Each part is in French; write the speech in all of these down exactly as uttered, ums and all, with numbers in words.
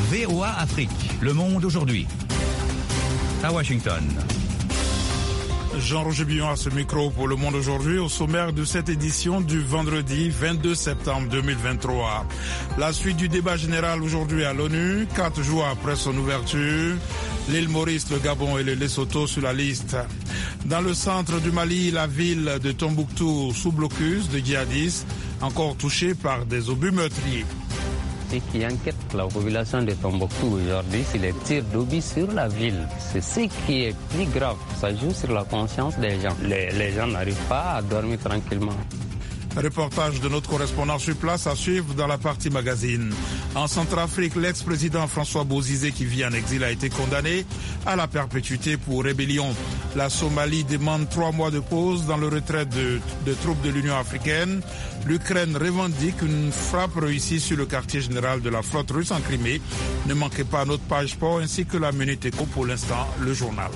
V O A Afrique, Le Monde aujourd'hui. À Washington. Jean-Roger Billon à ce micro pour Le Monde aujourd'hui, au sommaire de cette édition du vendredi vingt-deux septembre deux mille vingt-trois. La suite du débat général aujourd'hui à l'ONU, quatre jours après son ouverture, l'île Maurice, le Gabon et le Lesotho sur la liste. Dans le centre du Mali, la ville de Tombouctou sous blocus de djihadistes, encore touchée par des obus meurtriers. Ce qui inquiète la population de Tombouctou aujourd'hui, c'est les tirs d'obus sur la ville. C'est ce qui est plus grave. Ça joue sur la conscience des gens. Les, les gens n'arrivent pas à dormir tranquillement. Reportage de notre correspondant sur place à suivre dans la partie magazine. En Centrafrique, l'ex-président François Bozizé, qui vit en exil, a été condamné à la perpétuité pour rébellion. La Somalie demande trois mois de pause dans le retrait de, de troupes de l'Union africaine. L'Ukraine revendique une frappe réussie sur le quartier général de la flotte russe en Crimée. Ne manquez pas notre page sport ainsi que la Minute Éco pour l'instant, le journal.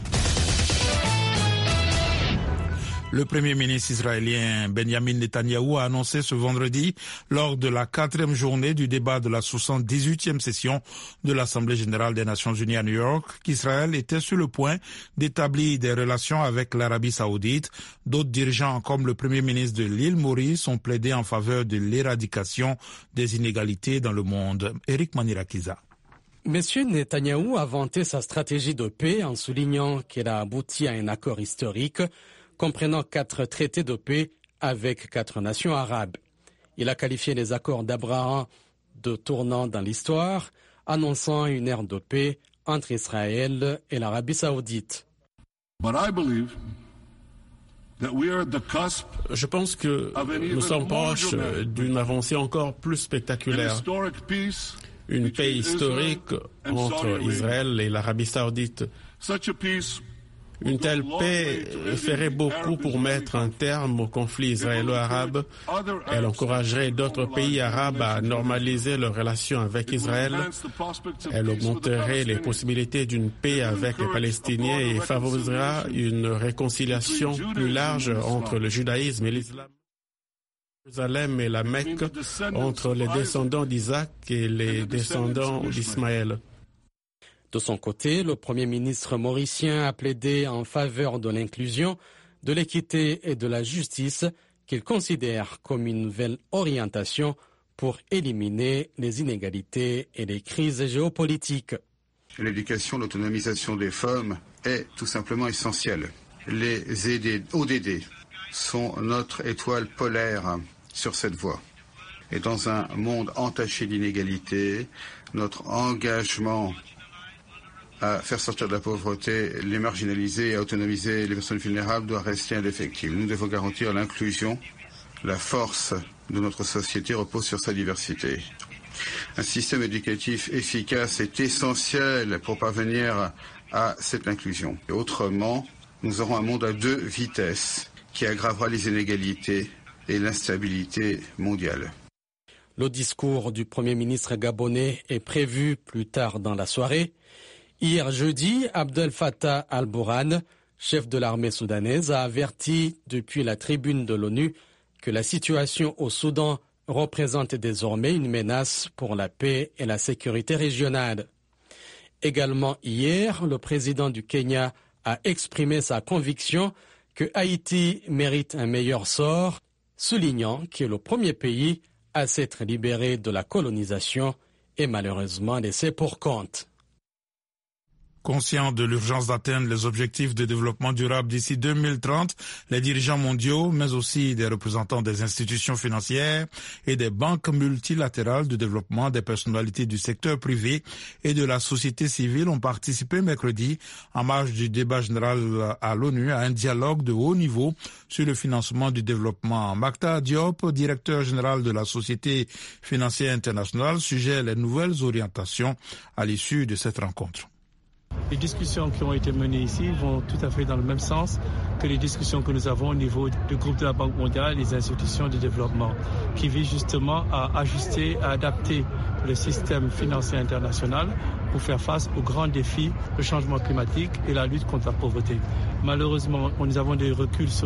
Le Premier ministre israélien Benjamin Netanyahou a annoncé ce vendredi, lors de la quatrième journée du débat de la soixante-dix-huitième session de l'Assemblée générale des Nations unies à New York, qu'Israël était sur le point d'établir des relations avec l'Arabie saoudite. D'autres dirigeants, comme le Premier ministre de l'île Maurice, ont plaidé en faveur de l'éradication des inégalités dans le monde. Eric Manirakiza. Monsieur Netanyahou a vanté sa stratégie de paix en soulignant qu'elle a abouti à un accord historique comprenant quatre traités de paix avec quatre nations arabes. Il a qualifié les accords d'Abraham de tournant dans l'histoire, annonçant une ère de paix entre Israël et l'Arabie saoudite. Je pense que nous sommes proches d'une avancée encore plus spectaculaire. Une paix historique entre Israël et l'Arabie saoudite. Une telle paix ferait beaucoup pour mettre un terme au conflit israélo-arabe. Elle encouragerait d'autres pays arabes à normaliser leurs relations avec Israël. Elle augmenterait les possibilités d'une paix avec les Palestiniens et favorisera une réconciliation plus large entre le judaïsme et l'islam. Jérusalem et la Mecque, entre les descendants d'Isaac et les descendants d'Ismaël. De son côté, le Premier ministre mauricien a plaidé en faveur de l'inclusion, de l'équité et de la justice qu'il considère comme une nouvelle orientation pour éliminer les inégalités et les crises géopolitiques. L'éducation, l'autonomisation des femmes est tout simplement essentielle. Les O D D sont notre étoile polaire sur cette voie. Et dans un monde entaché d'inégalités, notre engagement à faire sortir de la pauvreté les marginalisés et à autonomiser les personnes vulnérables doit rester indéfectible. Nous devons garantir l'inclusion. La force de notre société repose sur sa diversité. Un système éducatif efficace est essentiel pour parvenir à cette inclusion. Et autrement, nous aurons un monde à deux vitesses qui aggravera les inégalités et l'instabilité mondiale. Le discours du Premier ministre gabonais est prévu plus tard dans la soirée. Hier jeudi, Abdel Fattah al-Burhan, chef de l'armée soudanaise, a averti depuis la tribune de l'ONU que la situation au Soudan représente désormais une menace pour la paix et la sécurité régionale. Également hier, le président du Kenya a exprimé sa conviction que Haïti mérite un meilleur sort, soulignant qu'il est le premier pays à s'être libéré de la colonisation et malheureusement laissé pour compte. Conscients de l'urgence d'atteindre les objectifs de développement durable d'ici deux mille trente, les dirigeants mondiaux, mais aussi des représentants des institutions financières et des banques multilatérales de développement, des personnalités du secteur privé et de la société civile ont participé mercredi, en marge du débat général à l'ONU, à un dialogue de haut niveau sur le financement du développement. Makta Diop, directeur général de la Société financière internationale, suggère les nouvelles orientations à l'issue de cette rencontre. Les discussions qui ont été menées ici vont tout à fait dans le même sens que les discussions que nous avons au niveau du groupe de la Banque mondiale et des institutions de développement, qui visent justement à ajuster, à adapter le système financier international pour faire face aux grands défis, le changement climatique et la lutte contre la pauvreté. Malheureusement, nous avons des reculs sur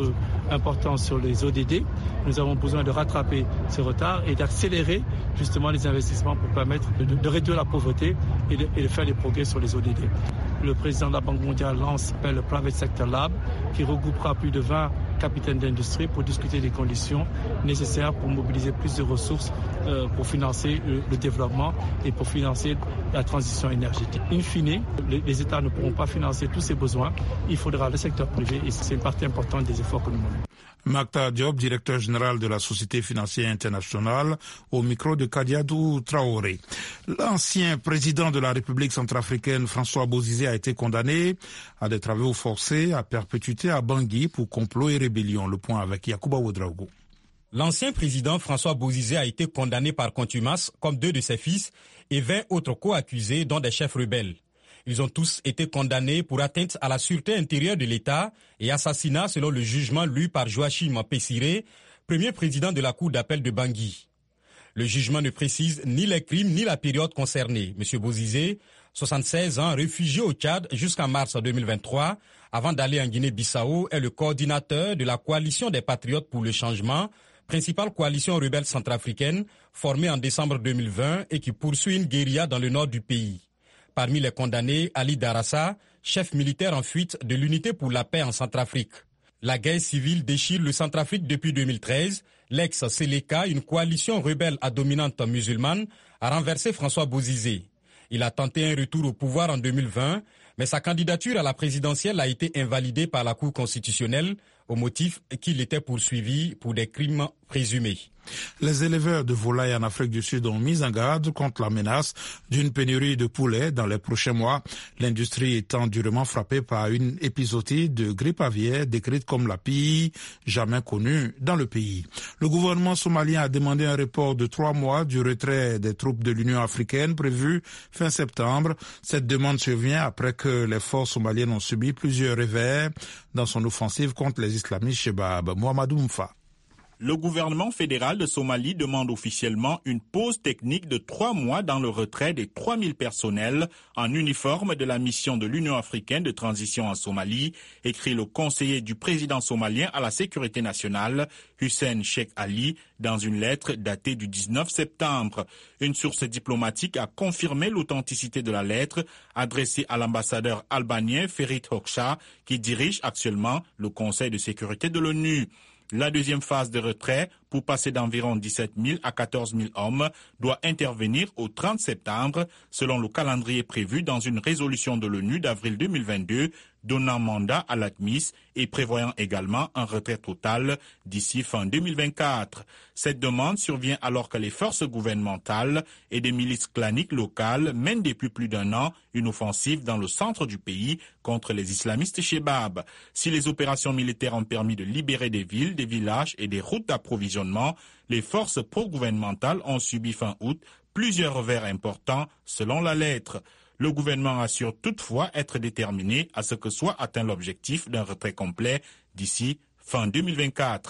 important sur les O D D. Nous avons besoin de rattraper ce retard et d'accélérer justement les investissements pour permettre de, de réduire la pauvreté et de, et de faire des progrès sur les O D D. Le président de la Banque mondiale lance le Private Sector Lab qui regroupera plus de vingt capitaines d'industrie pour discuter des conditions nécessaires pour mobiliser plus de ressources euh, pour financer le, le développement et pour financer la transition énergétique. In fine, les, les États ne pourront pas financer tous ces besoins. Il faudra le secteur privé et c'est une partie importante des efforts que nous menons. Maktar Diop, directeur général de la Société financière internationale, au micro de Kadiadou Traoré. L'ancien président de la République centrafricaine, François Bozizé, a été condamné à des travaux forcés à perpétuité à Bangui pour complot et rébellion. Le point avec Yacouba Ouedraogo. L'ancien président François Bozizé a été condamné par contumace, comme deux de ses fils, et vingt autres co-accusés, dont des chefs rebelles. Ils ont tous été condamnés pour atteinte à la sûreté intérieure de l'État et assassinat selon le jugement lu par Joachim Pessiré, premier président de la Cour d'appel de Bangui. Le jugement ne précise ni les crimes ni la période concernée. M. Bozizé, soixante-seize ans, réfugié au Tchad jusqu'en mars deux mille vingt-trois, avant d'aller en Guinée-Bissau, est le coordinateur de la coalition des patriotes pour le changement, principale coalition rebelle centrafricaine, formée en décembre deux mille vingt et qui poursuit une guérilla dans le nord du pays. Parmi les condamnés, Ali Darassa, chef militaire en fuite de l'Unité pour la paix en Centrafrique. La guerre civile déchire le Centrafrique depuis deux mille treize. L'ex-Seleka, une coalition rebelle à dominante musulmane, a renversé François Bozizé. Il a tenté un retour au pouvoir en deux mille vingt, mais sa candidature à la présidentielle a été invalidée par la Cour constitutionnelle au motif qu'il était poursuivi pour des crimes présumés. Les éleveurs de volailles en Afrique du Sud ont mis en garde contre la menace d'une pénurie de poulets dans les prochains mois, l'industrie étant durement frappée par une épisodie de grippe aviaire décrite comme la pire jamais connue dans le pays. Le gouvernement somalien a demandé un report de trois mois du retrait des troupes de l'Union africaine prévu fin septembre. Cette demande survient après que les forces somaliennes ont subi plusieurs revers dans son offensive contre les islamistes Chebab. Mohamedou Mfa. Le gouvernement fédéral de Somalie demande officiellement une pause technique de trois mois dans le retrait des trois mille personnels en uniforme de la mission de l'Union africaine de transition en Somalie, écrit le conseiller du président somalien à la sécurité nationale, Hussein Sheikh Ali, dans une lettre datée du dix-neuf septembre. Une source diplomatique a confirmé l'authenticité de la lettre adressée à l'ambassadeur albanien Ferit Hoxha, qui dirige actuellement le Conseil de sécurité de l'ONU. La deuxième phase de retrait, pour passer d'environ dix-sept mille à quatorze mille hommes, doit intervenir au trente septembre, selon le calendrier prévu dans une résolution de l'ONU d'avril deux mille vingt-deux, donnant mandat à l'ATMIS et prévoyant également un retrait total d'ici fin deux mille vingt-quatre. Cette demande survient alors que les forces gouvernementales et des milices claniques locales mènent depuis plus d'un an une offensive dans le centre du pays contre les islamistes Chebab. Si les opérations militaires ont permis de libérer des villes, des villages et des routes d'approvisionnement, les forces pro-gouvernementales ont subi fin août plusieurs revers importants selon la lettre. Le gouvernement assure toutefois être déterminé à ce que soit atteint l'objectif d'un retrait complet d'ici fin deux mille vingt-quatre.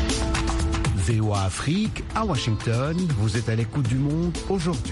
V O A Afrique, à Washington, vous êtes à l'écoute du monde aujourd'hui.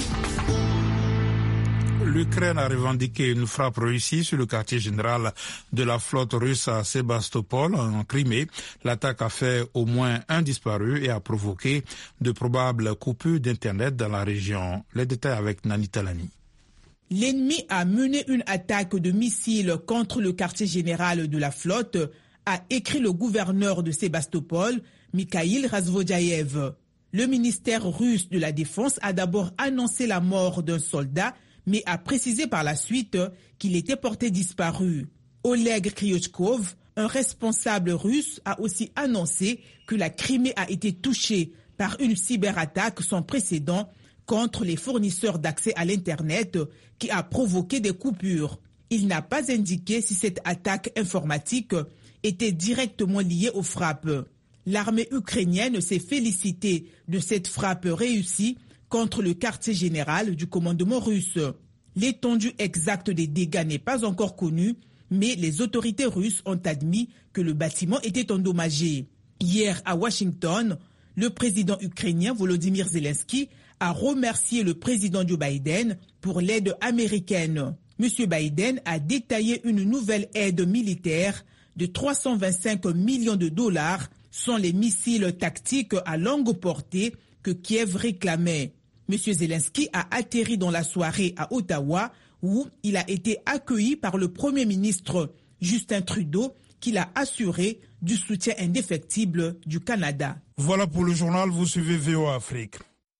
L'Ukraine a revendiqué une frappe réussie sur le quartier général de la flotte russe à Sébastopol, en Crimée. L'attaque a fait au moins un disparu et a provoqué de probables coupures d'Internet dans la région. Les détails avec Nani Talani. L'ennemi a mené une attaque de missiles contre le quartier général de la flotte, a écrit le gouverneur de Sébastopol, Mikhail Razvodjaïev. Le ministère russe de la Défense a d'abord annoncé la mort d'un soldat, mais a précisé par la suite qu'il était porté disparu. Oleg Kriochkov, un responsable russe, a aussi annoncé que la Crimée a été touchée par une cyberattaque sans précédent contre les fournisseurs d'accès à l'Internet qui a provoqué des coupures. Il n'a pas indiqué si cette attaque informatique était directement liée aux frappes. L'armée ukrainienne s'est félicitée de cette frappe réussie contre le quartier général du commandement russe. L'étendue exacte des dégâts n'est pas encore connue, mais les autorités russes ont admis que le bâtiment était endommagé. Hier, à Washington, le président ukrainien Volodymyr Zelensky a remercié le président Joe Biden pour l'aide américaine. M. Biden a détaillé une nouvelle aide militaire de trois cent vingt-cinq millions de dollars sont les missiles tactiques à longue portée que Kiev réclamait. M. Zelensky a atterri dans la soirée à Ottawa où il a été accueilli par le Premier ministre Justin Trudeau qui l'a assuré du soutien indéfectible du Canada. Voilà pour le journal, vous suivez V O A Afrique.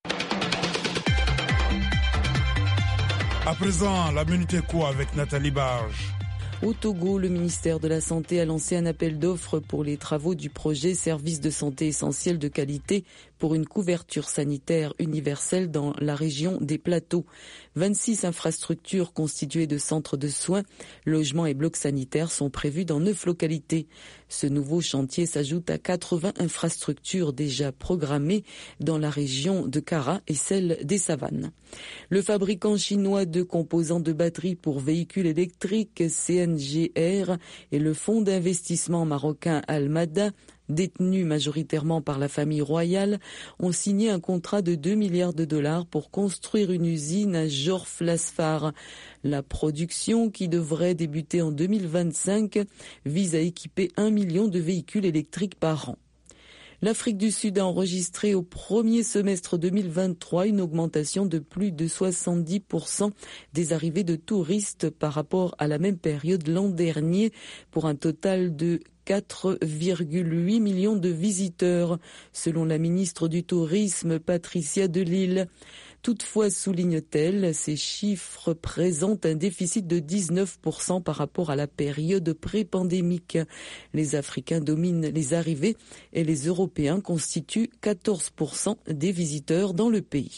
À présent, la Minute Éco avec Nathalie Barge. Au Togo, le ministère de la Santé a lancé un appel d'offres pour les travaux du projet Services de santé essentiels de qualité pour une couverture sanitaire universelle dans la région des plateaux. vingt-six infrastructures constituées de centres de soins, logements et blocs sanitaires sont prévus dans neuf localités. Ce nouveau chantier s'ajoute à quatre-vingts infrastructures déjà programmées dans la région de Kara et celle des Savanes. Le fabricant chinois de composants de batteries pour véhicules électriques C N G R et le fonds d'investissement marocain Almada, détenus majoritairement par la famille royale, ont signé un contrat de deux milliards de dollars pour construire une usine à Jorf Lasfar. La production, qui devrait débuter en deux mille vingt-cinq, vise à équiper un million de véhicules électriques par an. L'Afrique du Sud a enregistré au premier semestre deux mille vingt-trois une augmentation de plus de soixante-dix pour cent des arrivées de touristes par rapport à la même période l'an dernier, pour un total de quatre virgule huit millions de visiteurs, selon la ministre du Tourisme Patricia Delisle. Toutefois, souligne-t-elle, ces chiffres présentent un déficit de dix-neuf pour cent par rapport à la période pré-pandémique. Les Africains dominent les arrivées et les Européens constituent quatorze pour cent des visiteurs dans le pays.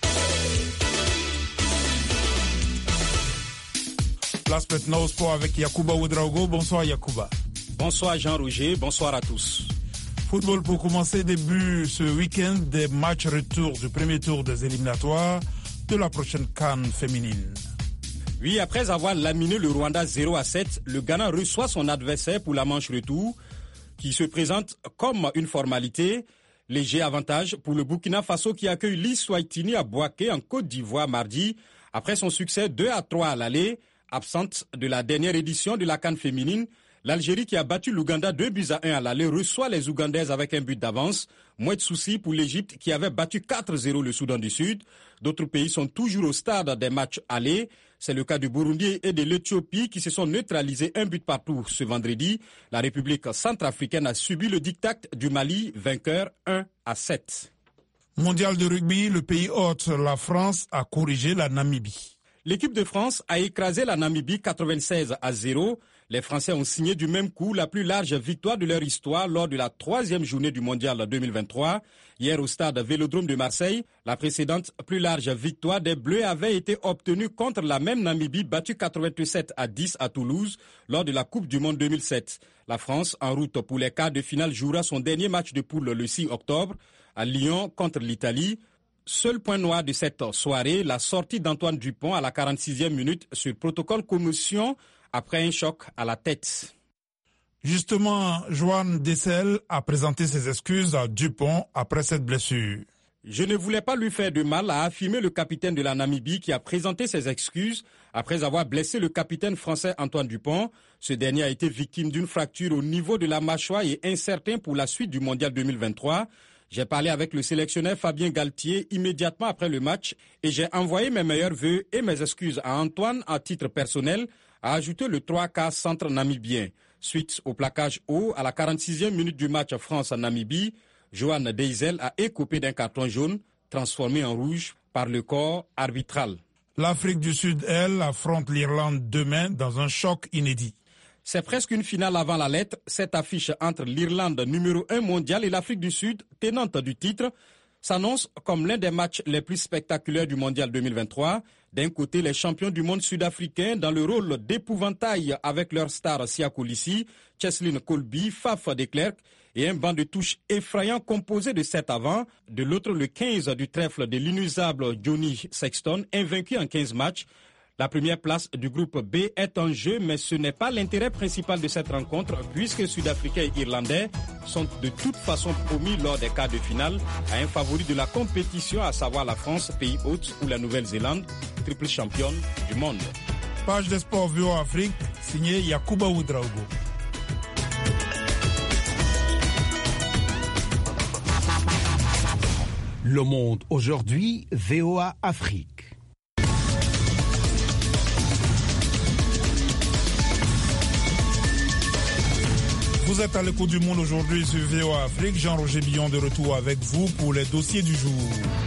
Place maintenant au sport avec Yacouba Ouedraogo. Bonsoir Yacouba. Bonsoir Jean-Roger, bonsoir à tous. Football pour commencer, début ce week-end des matchs retour du premier tour des éliminatoires de la prochaine CAN féminine. Oui, après avoir laminé le Rwanda zéro à sept, le Ghana reçoit son adversaire pour la manche retour qui se présente comme une formalité. Léger avantage pour le Burkina Faso qui accueille l'Iswaitini à Bouaké en Côte d'Ivoire mardi après son succès deux à trois à l'aller, absente de la dernière édition de la CAN féminine. L'Algérie qui a battu l'Ouganda deux buts à un à l'aller reçoit les Ougandaises avec un but d'avance. Moins de soucis pour l'Égypte qui avait battu quatre zéro le Soudan du Sud. D'autres pays sont toujours au stade des matchs allés. C'est le cas du Burundi et de l'Éthiopie qui se sont neutralisés un but partout ce vendredi. La République centrafricaine a subi le diktat du Mali, vainqueur un à sept. Mondial de rugby, le pays hôte, la France, a corrigé la Namibie. L'équipe de France a écrasé la Namibie quatre-vingt-seize à zéro. Les Français ont signé du même coup la plus large victoire de leur histoire lors de la troisième journée du Mondial deux mille vingt-trois. Hier au stade Vélodrome de Marseille, la précédente plus large victoire des Bleus avait été obtenue contre la même Namibie battue quatre-vingt-sept à dix à Toulouse lors de la Coupe du Monde deux mille sept. La France, en route pour les quarts de finale, jouera son dernier match de poule le six octobre à Lyon contre l'Italie. Seul point noir de cette soirée, la sortie d'Antoine Dupont à la quarante-sixième minute sur protocole commotion après un choc à la tête. Justement, Joanne Dessel a présenté ses excuses à Dupont après cette blessure. Je ne voulais pas lui faire de mal, a affirmé le capitaine de la Namibie qui a présenté ses excuses après avoir blessé le capitaine français Antoine Dupont. Ce dernier a été victime d'une fracture au niveau de la mâchoire et incertain pour la suite du Mondial deux mille vingt-trois. J'ai parlé avec le sélectionneur Fabien Galtier immédiatement après le match et j'ai envoyé mes meilleurs vœux et mes excuses à Antoine à titre personnel, a ajouté le trois quarts centre namibien. Suite au plaquage haut à la quarante-sixième minute du match France-Namibie, Johan Deisel a écopé d'un carton jaune transformé en rouge par le corps arbitral. L'Afrique du Sud, elle, affronte l'Irlande demain dans un choc inédit. C'est presque une finale avant la lettre, cette affiche entre l'Irlande numéro un mondial et l'Afrique du Sud, tenante du titre, s'annonce comme l'un des matchs les plus spectaculaires du mondial deux mille vingt-trois. D'un côté, les champions du monde sud-africain dans le rôle d'épouvantail avec leur star Sia Kolisi, Cheslin Kolbe, Faf de Klerk et un banc de touche effrayant composé de sept avants. De l'autre, le quinze du trèfle de l'inusable Johnny Sexton, invaincu en quinze matchs. La première place du groupe B est en jeu, mais ce n'est pas l'intérêt principal de cette rencontre, puisque Sud-Africains et Irlandais sont de toute façon promis lors des quarts de finale à un favori de la compétition, à savoir la France, pays hôte, ou la Nouvelle-Zélande, triple championne du monde. Page des sports V O A Afrique, signé Yacouba Ouedraogo. Le Monde aujourd'hui, V O A Afrique. Vous êtes à l'écoute du Monde aujourd'hui sur V O A Afrique. Jean-Roger Billon de retour avec vous pour les dossiers du jour.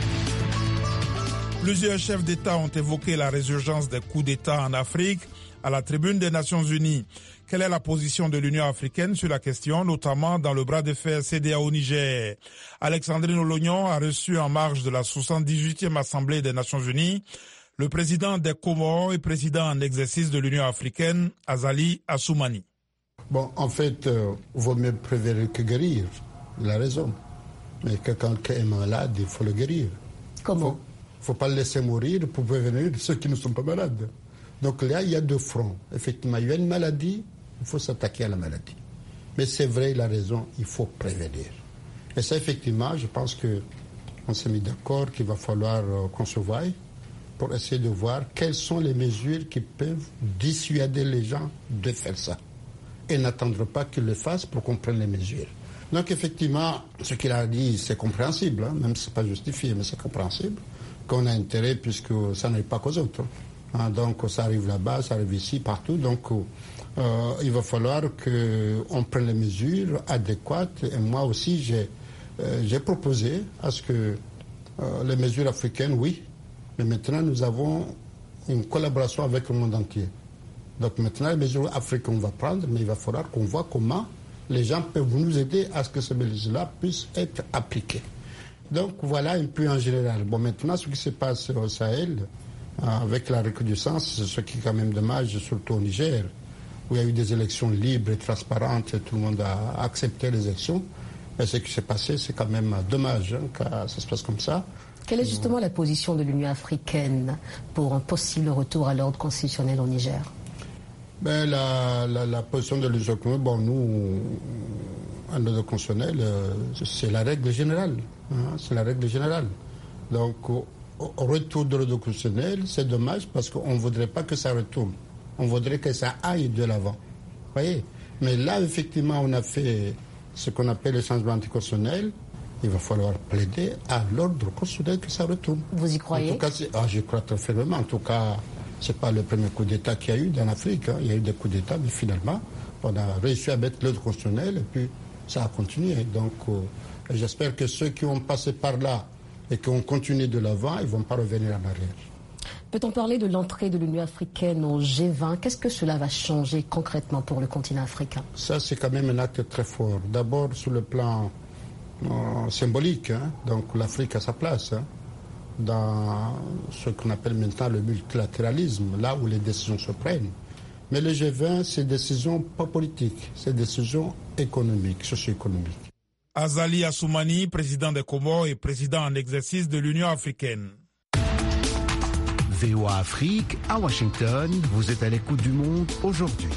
Plusieurs chefs d'État ont évoqué la résurgence des coups d'État en Afrique à la tribune des Nations Unies. Quelle est la position de l'Union africaine sur la question, notamment dans le bras de fer C D A O Niger? Alexandrine Olognon a reçu en marge de la soixante-dix-huitième Assemblée des Nations Unies le président des Comores et président en exercice de l'Union africaine, Azali Assoumani. Bon, en fait, euh, vaut mieux prévenir que guérir. Il a raison. Mais que quand quelqu'un est malade, il faut le guérir. Comment? Il ne faut pas le laisser mourir pour prévenir ceux qui ne sont pas malades. Donc là, il y a deux fronts. Effectivement, il y a une maladie, il faut s'attaquer à la maladie. Mais c'est vrai, il a raison, il faut prévenir. Et ça, effectivement, je pense qu'on s'est mis d'accord qu'il va falloir euh, qu'on se voie pour essayer de voir quelles sont les mesures qui peuvent dissuader les gens de faire ça. Et n'attendre pas qu'ils le fassent pour qu'on prenne les mesures. Donc effectivement, ce qu'il a dit, c'est compréhensible, hein, même si ce n'est pas justifié, mais c'est compréhensible, qu'on a intérêt puisque ça n'arrive pas qu'aux autres. Hein, donc ça arrive là-bas, ça arrive ici, partout. Donc euh, il va falloir qu'on prenne les mesures adéquates. Et moi aussi, j'ai, euh, j'ai proposé à ce que euh, les mesures africaines, oui, mais maintenant nous avons une collaboration avec le monde entier. Donc maintenant, les mesures africaines, on va prendre, mais il va falloir qu'on voit comment les gens peuvent nous aider à ce que ces mesures-là puissent être appliquées. Donc voilà un peu en général. Bon, maintenant, ce qui se passe au Sahel, avec la recrudescence, c'est ce qui est quand même dommage, surtout au Niger, où il y a eu des élections libres et transparentes, et tout le monde a accepté les élections. Et ce qui s'est passé, c'est quand même dommage hein, que ça se passe comme ça. Quelle est justement la position de l'Union africaine pour un possible retour à l'ordre constitutionnel au Niger? Ben, la, la, la position de l'Union africaine, bon, nous, à l'ordre constitutionnel, euh, c'est la règle générale. Hein, c'est la règle générale. Donc, au, au retour de l'ordre constitutionnel, c'est dommage parce qu'on ne voudrait pas que ça retourne. On voudrait que ça aille de l'avant. Vous voyez? Mais là, effectivement, on a fait ce qu'on appelle le changement anticonstitutionnel. Il va falloir plaider à l'ordre constitutionnel que ça retourne. Vous y croyez? En tout cas, ah, je crois très fermement. En tout cas, ce n'est pas le premier coup d'État qu'il y a eu dans l'Afrique. Hein. Il y a eu des coups d'État, mais finalement, on a réussi à mettre l'ordre constitutionnel et puis ça a continué. Donc, euh, j'espère que ceux qui ont passé par là et qui ont continué de l'avant, ils ne vont pas revenir en arrière. Peut-on parler de l'entrée de l'Union africaine au G vingt? Qu'est-ce que cela va changer concrètement pour le continent africain? Ça, c'est quand même un acte très fort. D'abord, sur le plan euh, symbolique. Hein. Donc, l'Afrique a sa place hein, dans ce qu'on appelle maintenant le multilatéralisme, là où les décisions se prennent. Mais le G vingt, c'est des décisions pas politiques, c'est des décisions économiques, socio-économiques. Azali Assoumani, président des Comores et président en exercice de l'Union africaine. V O A Afrique, à Washington, vous êtes à l'écoute du Monde aujourd'hui.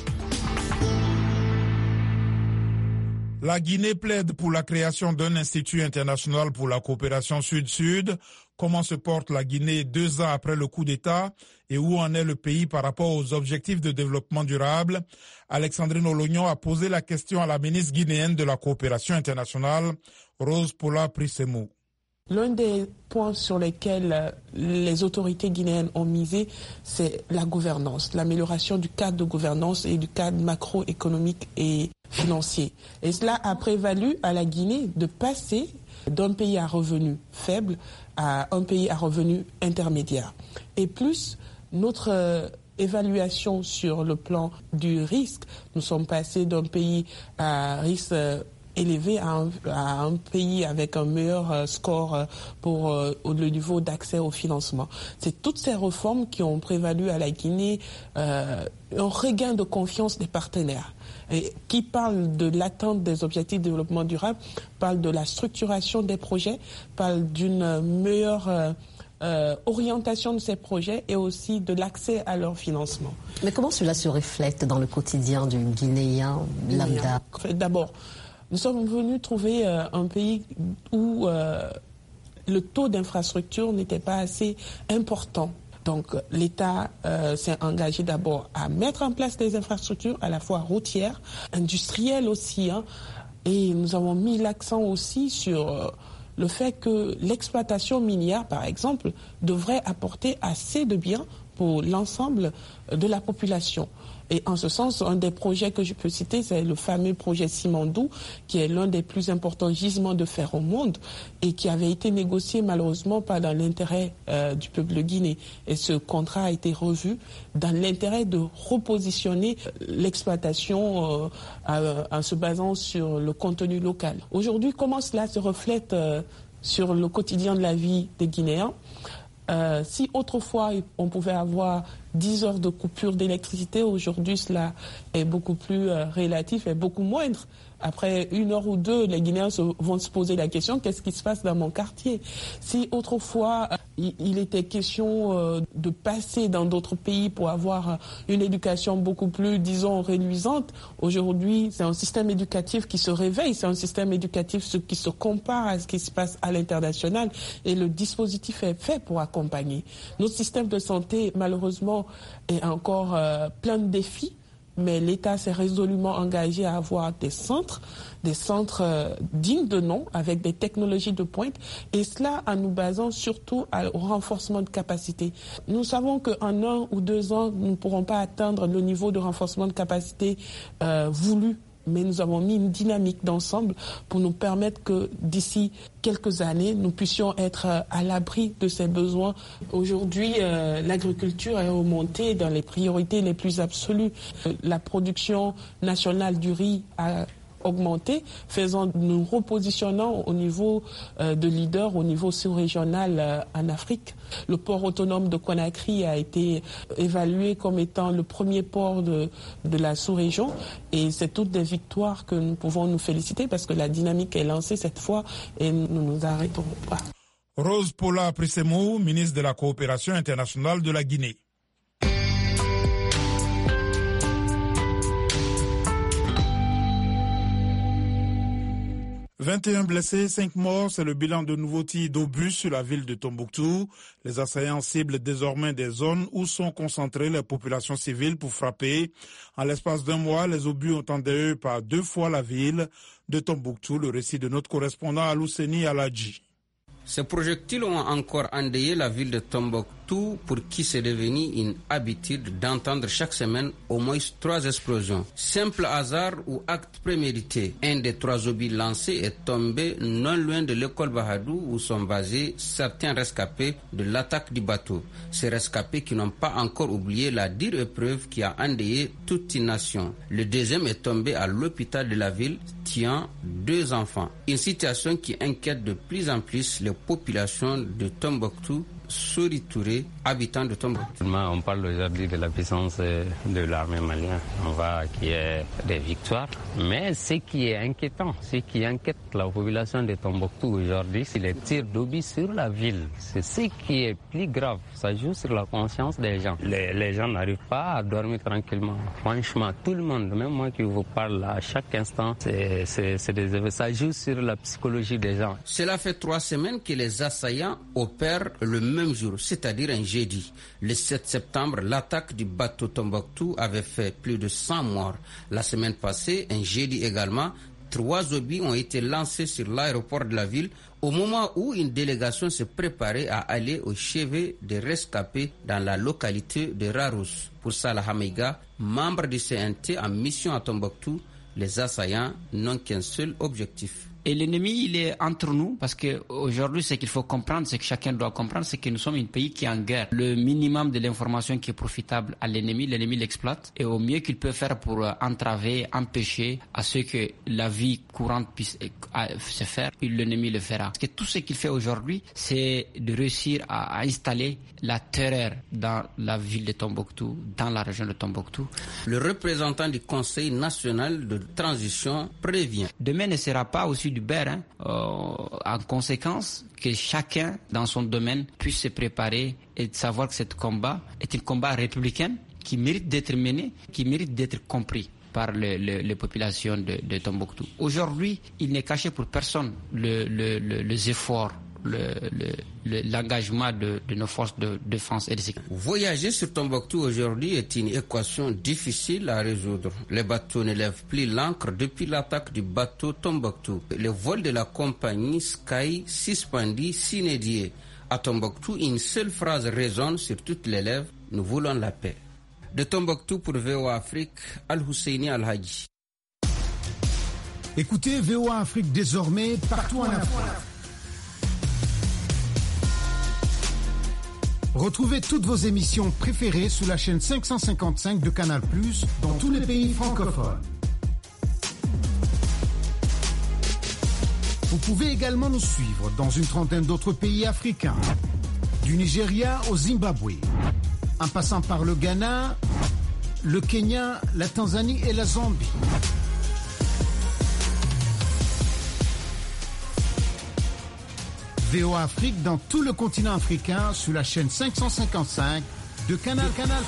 La Guinée plaide pour la création d'un institut international pour la coopération sud-sud. Comment se porte la Guinée deux ans après le coup d'État et où en est le pays par rapport aux objectifs de développement durable? Alexandrine Olognon a posé la question à la ministre guinéenne de la coopération internationale, Rose Pola Prissemou. L'un des points sur lesquels les autorités guinéennes ont misé, c'est la gouvernance, l'amélioration du cadre de gouvernance et du cadre macroéconomique et financier. Et cela a prévalu à la Guinée de passer d'un pays à revenu faible à un pays à revenu intermédiaire. Et plus, notre évaluation sur le plan du risque, nous sommes passés d'un pays à risque élevé à un, à un pays avec un meilleur euh, score euh, pour euh, le niveau d'accès au financement. C'est toutes ces réformes qui ont prévalu à la Guinée euh, un regain de confiance des partenaires. Et qui parle de l'atteinte des objectifs de développement durable, parle de la structuration des projets, parle d'une meilleure euh, euh, orientation de ces projets et aussi de l'accès à leur financement. Mais comment cela se reflète dans le quotidien du Guinéen lambda? D'abord, nous sommes venus trouver euh, un pays où euh, le taux d'infrastructure n'était pas assez important. Donc l'État euh, s'est engagé d'abord à mettre en place des infrastructures à la fois routières, industrielles aussi. Hein, et nous avons mis l'accent aussi sur euh, le fait que l'exploitation minière, par exemple, devrait apporter assez de biens pour l'ensemble de la population. Et en ce sens, un des projets que je peux citer, c'est le fameux projet Simandou, qui est l'un des plus importants gisements de fer au monde et qui avait été négocié malheureusement pas dans l'intérêt euh, du peuple de Guinée. Et ce contrat a été revu dans l'intérêt de repositionner l'exploitation euh, euh, en se basant sur le contenu local. Aujourd'hui, comment cela se reflète euh, sur le quotidien de la vie des Guinéens ? Euh, si autrefois on pouvait avoir dix heures de coupure d'électricité, aujourd'hui cela est beaucoup plus euh, relatif et beaucoup moindre. Après une heure ou deux, les Guinéens se, vont se poser la question, qu'est-ce qui se passe dans mon quartier? Si autrefois, il, il était question euh, de passer dans d'autres pays pour avoir une éducation beaucoup plus, disons, reluisante, aujourd'hui, c'est un système éducatif qui se réveille, c'est un système éducatif qui se compare à ce qui se passe à l'international et le dispositif est fait pour accompagner. Notre système de santé, malheureusement, est encore euh, plein de défis. Mais l'État s'est résolument engagé à avoir des centres, des centres euh, dignes de nom, avec des technologies de pointe, et cela en nous basant surtout au renforcement de capacité. Nous savons qu'en un ou deux ans, nous ne pourrons pas atteindre le niveau de renforcement de capacité euh, voulu, mais nous avons mis une dynamique d'ensemble pour nous permettre que d'ici quelques années, nous puissions être à l'abri de ces besoins. Aujourd'hui, euh, l'agriculture est remontée dans les priorités les plus absolues. La production nationale du riz a augmenté, faisant, nous repositionnant au niveau euh, de leader, au niveau sous-régional euh, en Afrique. Le port autonome de Conakry a été évalué comme étant le premier port de, de la sous-région et c'est toutes des victoires que nous pouvons nous féliciter parce que la dynamique est lancée cette fois et nous ne nous arrêterons pas. Rose Paula Prissemo, ministre de la Coopération internationale de la Guinée. vingt et un blessés, cinq morts, c'est le bilan de nouveaux tirs d'obus sur la ville de Tombouctou. Les assaillants ciblent désormais des zones où sont concentrées les populations civiles pour frapper. En l'espace d'un mois, les obus ont endeuillé par deux fois la ville de Tombouctou. Le récit de notre correspondant Alouseni Aladji. Ces projectiles ont encore endeuillé la ville de Tombouctou pour qui c'est devenu une habitude d'entendre chaque semaine au moins trois explosions. Simple hasard ou acte prémédité, un des trois obus lancés est tombé non loin de l'école Bahadou où sont basés certains rescapés de l'attaque du bateau. Ces rescapés qui n'ont pas encore oublié la dure épreuve qui a endeuillé toute une nation. Le deuxième est tombé à l'hôpital de la ville, tuant deux enfants. Une situation qui inquiète de plus en plus les populations de Tombouctou. Sori Touré, habitant de Tombouctou. On parle aujourd'hui de la puissance de l'armée malienne. On voit qu'il y a des victoires. Mais ce qui est inquiétant, ce qui inquiète la population de Tombouctou aujourd'hui, c'est les tirs d'obus sur la ville. C'est ce qui est plus grave. Ça joue sur la conscience des gens. Les, les gens n'arrivent pas à dormir tranquillement. Franchement, tout le monde, même moi qui vous parle à chaque instant, c'est, c'est, c'est des, ça joue sur la psychologie des gens. Cela fait trois semaines que les assaillants opèrent le même même jour, c'est-à-dire un jeudi. Le sept septembre, l'attaque du bateau Tombouctou avait fait plus de cent morts. La semaine passée, un jeudi également, trois obus ont été lancés sur l'aéroport de la ville au moment où une délégation se préparait à aller au chevet des rescapés dans la localité de Rarousse. Pour Salah Hameiga, membre du C N T en mission à Tombouctou, les assaillants n'ont qu'un seul objectif. Et l'ennemi, il est entre nous, parce qu'aujourd'hui, ce qu'il faut comprendre, ce que chacun doit comprendre, c'est que nous sommes un pays qui est en guerre. Le minimum de l'information qui est profitable à l'ennemi, l'ennemi l'exploite. Et au mieux qu'il peut faire pour entraver, empêcher à ce que la vie courante puisse se faire, l'ennemi le fera. Parce que tout ce qu'il fait aujourd'hui, c'est de réussir à installer la terreur dans la ville de Tombouctou, dans la région de Tombouctou. Le représentant du Conseil national de transition prévient. Demain ne sera pas aussi du beurre, hein. euh, en conséquence que chacun dans son domaine puisse se préparer et savoir que ce combat est un combat républicain qui mérite d'être mené, qui mérite d'être compris par le, le, les populations de, de Tombouctou. Aujourd'hui, il n'est caché pour personne le, le, le, les efforts le, le, l'engagement de, de nos forces de défense et de sécurité. Voyager sur Tombouctou aujourd'hui est une équation difficile à résoudre. Les bateaux ne lèvent plus l'ancre depuis l'attaque du bateau Tombouctou. Le vol de la compagnie Sky suspendu sine die. À Tombouctou, une seule phrase résonne sur toutes les lèvres: nous voulons la paix. De Tombouctou pour V O A Afrique, Al-Husseini Al-Haji. Écoutez V O A Afrique désormais partout en Afrique. Retrouvez toutes vos émissions préférées sous la chaîne cinq cent cinquante-cinq de Canal plus, dans tous les pays francophones. Vous pouvez également nous suivre dans une trentaine d'autres pays africains, du Nigeria au Zimbabwe, en passant par le Ghana, le Kenya, la Tanzanie et la Zambie. V O A Afrique dans tout le continent africain sous la chaîne cinq cent cinquante-cinq de Canal Canal.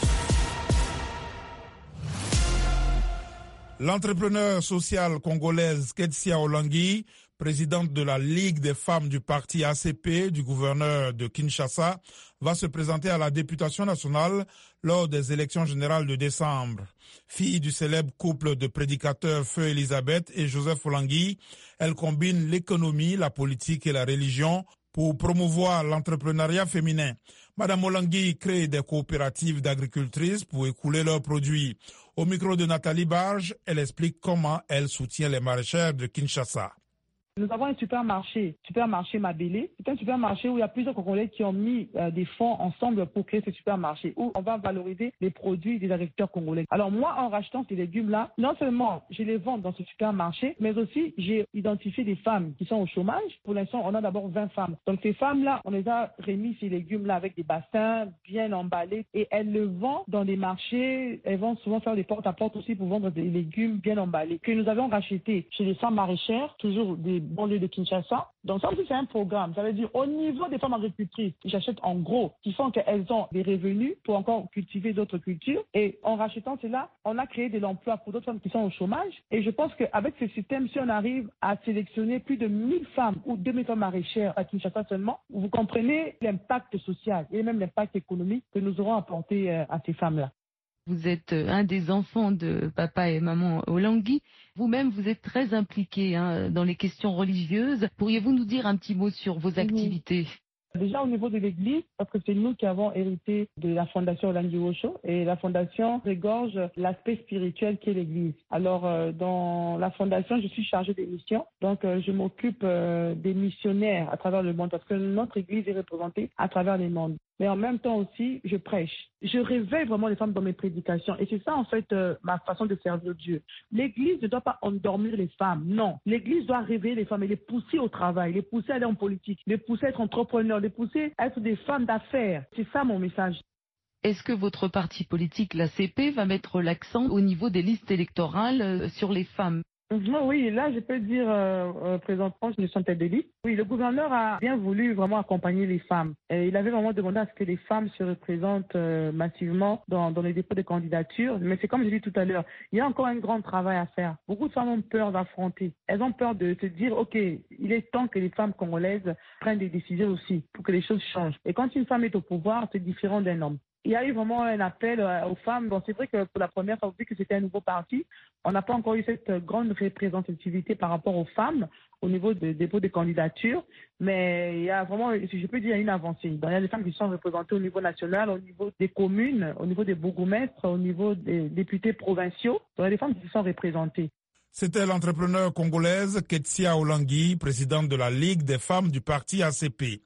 L'entrepreneur sociale congolaise Ketsia Olangui, présidente de la Ligue des femmes du parti A C P du gouverneur de Kinshasa, va se présenter à la députation nationale lors des élections générales de décembre. Fille du célèbre couple de prédicateurs Feu Elisabeth et Joseph Olangui, elle combine l'économie, la politique et la religion pour promouvoir l'entrepreneuriat féminin. Madame Olangui crée des coopératives d'agricultrices pour écouler leurs produits. Au micro de Nathalie Barge, elle explique comment elle soutient les maraîchères de Kinshasa. Nous avons un supermarché, supermarché Mabélé. C'est un supermarché où il y a plusieurs Congolais qui ont mis euh, des fonds ensemble pour créer ce supermarché, où on va valoriser les produits des agriculteurs congolais. Alors moi, en rachetant ces légumes-là, non seulement je les vends dans ce supermarché, mais aussi j'ai identifié des femmes qui sont au chômage. Pour l'instant, on a d'abord vingt femmes. Donc ces femmes-là, on les a remis ces légumes-là avec des bassins bien emballés et elles le vendent dans des marchés. Elles vont souvent faire des porte-à-porte aussi pour vendre des légumes bien emballés que nous avons rachetés chez les femmes maraîchères, toujours des banlieue de Kinshasa. Donc ça aussi c'est un programme. Ça veut dire au niveau des femmes agricultrices, ils achètent en gros, qui font qu'elles ont des revenus pour encore cultiver d'autres cultures. Et en rachetant cela, on a créé de l'emploi pour d'autres femmes qui sont au chômage. Et je pense qu'avec ce système, si on arrive à sélectionner plus de mille femmes ou deux mille femmes maraîchères à Kinshasa seulement, vous comprenez l'impact social et même l'impact économique que nous aurons apporté à ces femmes-là. Vous êtes un des enfants de papa et maman Olangui. Vous-même, vous êtes très impliqué hein, dans les questions religieuses. Pourriez-vous nous dire un petit mot sur vos activités ? Déjà au niveau de l'église, parce que c'est nous qui avons hérité de la fondation Olangui Osho et la fondation regorge l'aspect spirituel qu'est l'église. Alors euh, dans la fondation, je suis chargée des missions, donc euh, je m'occupe euh, des missionnaires à travers le monde parce que notre église est représentée à travers les mondes. Mais en même temps aussi, je prêche. Je réveille vraiment les femmes dans mes prédications. Et c'est ça, en fait, euh, ma façon de servir Dieu. L'Église ne doit pas endormir les femmes. Non. L'Église doit réveiller les femmes et les pousser au travail, les pousser à aller en politique, les pousser à être entrepreneurs, les pousser à être des femmes d'affaires. C'est ça mon message. Est-ce que votre parti politique, l'A C P, va mettre l'accent au niveau des listes électorales euh, sur les femmes ? Oui, là, je peux dire, euh, euh, présentement, je ne suis tête de liste. Oui, le gouverneur a bien voulu vraiment accompagner les femmes. Et il avait vraiment demandé à ce que les femmes se représentent euh, massivement dans, dans les dépôts de candidature. Mais c'est comme je l'ai dit tout à l'heure, il y a encore un grand travail à faire. Beaucoup de femmes ont peur d'affronter. Elles ont peur de se dire, OK, il est temps que les femmes congolaises prennent des décisions aussi pour que les choses changent. Et quand une femme est au pouvoir, c'est différent d'un homme. Il y a eu vraiment un appel aux femmes. Bon, c'est vrai que pour la première fois, vu que c'était un nouveau parti, on n'a pas encore eu cette grande représentativité par rapport aux femmes au niveau des dépôts de candidature. Mais il y a vraiment, si je peux dire, une avancée. Il y a des femmes qui sont représentées au niveau national, au niveau des communes, au niveau des bourgmestres, au niveau des députés provinciaux. Il y a des femmes qui sont représentées. C'était l'entrepreneur congolaise Ketsia Olangui, présidente de la Ligue des femmes du parti A C P.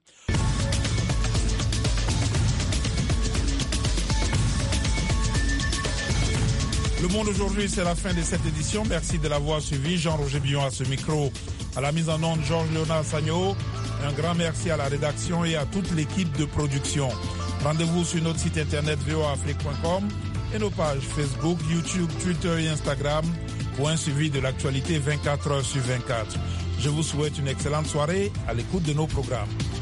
Le Monde aujourd'hui, c'est la fin de cette édition. Merci de l'avoir suivi. Jean-Roger Billon à ce micro. À la mise en onde, Georges Léonard Sagno. Un grand merci à la rédaction et à toute l'équipe de production. Rendez-vous sur notre site internet v o a afrique point com et nos pages Facebook, YouTube, Twitter et Instagram pour un suivi de l'actualité vingt-quatre heures sur vingt-quatre. Je vous souhaite une excellente soirée à l'écoute de nos programmes.